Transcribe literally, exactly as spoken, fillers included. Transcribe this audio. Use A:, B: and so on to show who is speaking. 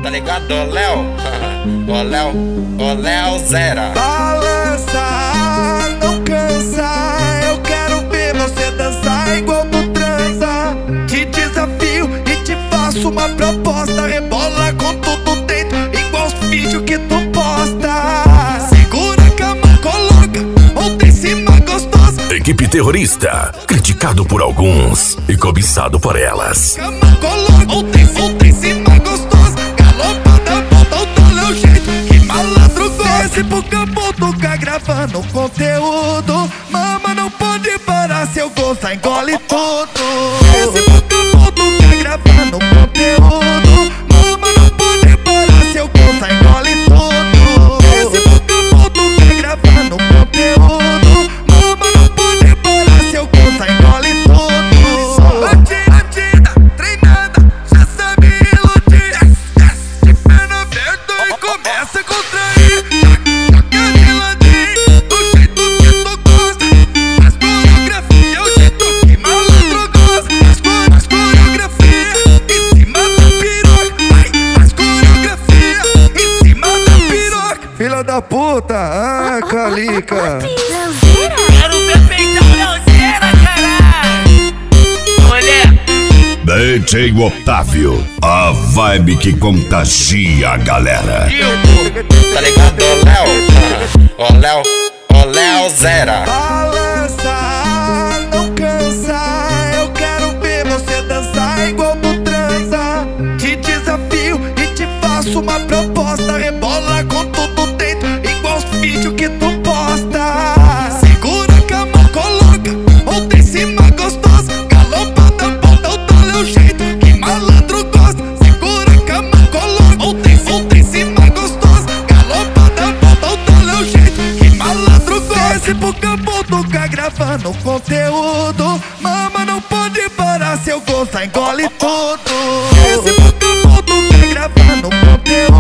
A: Tá ligado, ô Léo? Ô Léo, ô Léo Zera.
B: Balança, não cansa. Eu quero ver você dançar igual tu transa. Te desafio e te faço uma proposta. Rebola com tudo dentro, igual os vídeos que tu posta. Segura a cama, coloca outra em cima gostosa.
C: Equipe terrorista, criticado por alguns e cobiçado por elas.
B: Cama, coloca outra em outra em cima gostosa. Galopada, volta o teu jeito, que malandro gosta. Pro campo tocar gravando conteúdo. Mama, não pode parar, se eu gostar engole tudo. Esse pro campo tocar gravando conteúdo. Mama, não pode parar, se eu gostar engole tudo. Esse pro campo tocar gravando conteúdo. Mama, não pode parar, se eu gostar engole tudo. Bandida, bandida, treinada, já sabe iludir. De perna aberta e começa a contrair. Joga de ladinho, do jeito que tu gosta. Faz coreografia, o jeito que malandro gosta. Faz coreografia em cima da piroca. Vai, faz coreografia em cima da piroca. Filha da puta, ah, calica.
D: Quero ver peitão Leozeira, caralho. Mulher.
C: D J Otávio, a vibe que contagia a galera.
A: Tá ligado, ô Léo? Ô Léo, ô Léo Zera.
B: Balança, não cansa. Eu quero ver você dançar igual tu transa. Te desafio e te faço uma proposta. Rebola com tudo dentro, igual os vídeos que tu posta. Segura a cama, coloca outra em cima gostosa. Galopada, volta o teu jeito, que malandro gosta. Segura a cama, coloca outra em outra em cima gostosa. Galopada, volta o teu jeito, que malandro gosta. Esse pro campo tocar gravando conteúdo. Mama, não pode parar, se eu gostar engole tudo. Esse pro campo tocar gravando conteúdo.